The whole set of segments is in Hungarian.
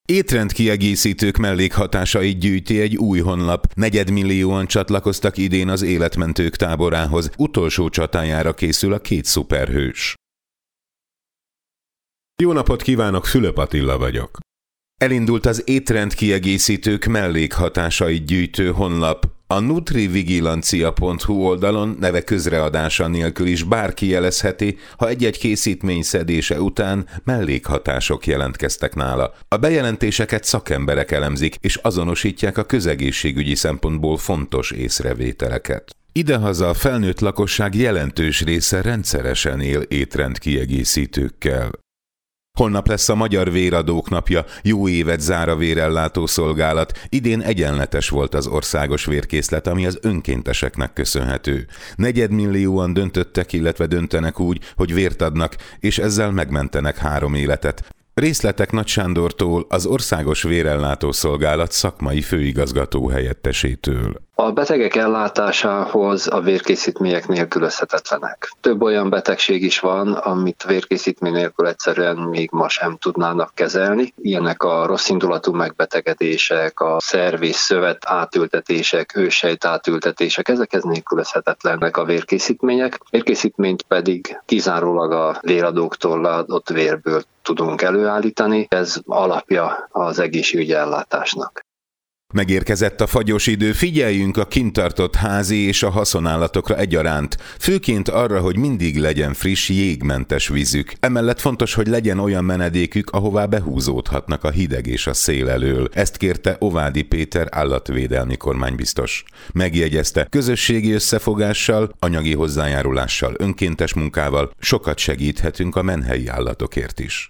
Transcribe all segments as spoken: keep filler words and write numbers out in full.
Étrendkiegészítők mellékhatásait gyűjti egy új honlap. Negyedmillióan csatlakoztak idén az életmentők táborához. Utolsó csatájára készül a két szuperhős. Jó napot kívánok, Fülöp Attila vagyok. Elindult az étrendkiegészítők mellékhatásait gyűjtő honlap. A nutrivigilancia pont hu oldalon neve közreadása nélkül is bárki jelezheti, ha egy-egy készítmény szedése után mellékhatások jelentkeztek nála. A bejelentéseket szakemberek elemzik, és azonosítják a közegészségügyi szempontból fontos észrevételeket. Idehaza a felnőtt lakosság jelentős része rendszeresen él étrendkiegészítőkkel. Holnap lesz a Magyar Véradók napja, jó évet zár a vérellátó szolgálat. Idén egyenletes volt az országos vérkészlet, ami az önkénteseknek köszönhető. Negyedmillióan döntöttek, illetve döntenek úgy, hogy vért adnak, és ezzel megmentenek három életet. Részletek Nagy Sándortól, az Országos Vérellátó Szolgálat szakmai főigazgató helyettesétől. A betegek ellátásához a vérkészítmények nélkülözhetetlenek. Több olyan betegség is van, amit vérkészítmény nélkül egyszerűen még ma sem tudnának kezelni. Ilyenek a rosszindulatú megbetegedések, a szerv és szövet átültetések, őssejt átültetések, ezekhez nélkülözhetetlenek a vérkészítmények. Vérkészítményt pedig kizárólag a véradóktól leadott vérből tudunk előállítani. Ez alapja az egészségügyi ellátásnak. Megérkezett a fagyos idő, figyeljünk a kintartott házi és a haszonállatokra egyaránt, főként arra, hogy mindig legyen friss, jégmentes vízük. Emellett fontos, hogy legyen olyan menedékük, ahová behúzódhatnak a hideg és a szél elől. Ezt kérte Ovádi Péter állatvédelmi kormánybiztos. Megjegyezte, közösségi összefogással, anyagi hozzájárulással, önkéntes munkával sokat segíthetünk a menhelyi állatokért is.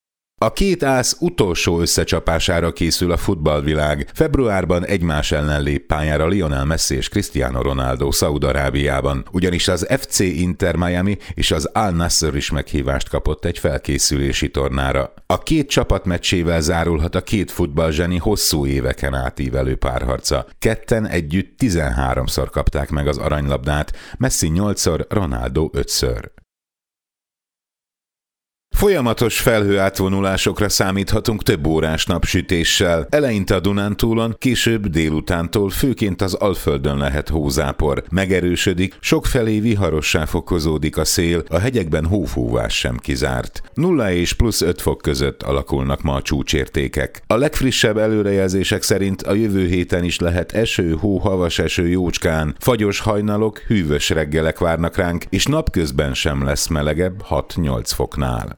A két ász utolsó összecsapására készül a futballvilág. Februárban egymás ellen lép pályára Lionel Messi és Cristiano Ronaldo Szaúd-Arábiában, ugyanis az ef cé Inter Miami és az Al-Nassr is meghívást kapott egy felkészülési tornára. A két csapat meccsével zárulhat a két futballzseni hosszú éveken átívelő párharca. Ketten együtt tizenháromszor kapták meg az aranylabdát, Messi nyolcszor, Ronaldo ötször. Folyamatos felhőátvonulásokra számíthatunk több órás napsütéssel. Eleinte a Dunántúlon, később délutántól főként az Alföldön lehet hózápor. Megerősödik, sokfelé viharossá fokozódik a szél, a hegyekben hófúvás sem kizárt. Nulla és plusz öt fok között alakulnak ma a csúcsértékek. A legfrissebb előrejelzések szerint a jövő héten is lehet eső, hó, havas eső jócskán, fagyos hajnalok, hűvös reggelek várnak ránk, és napközben sem lesz melegebb hat-nyolc foknál.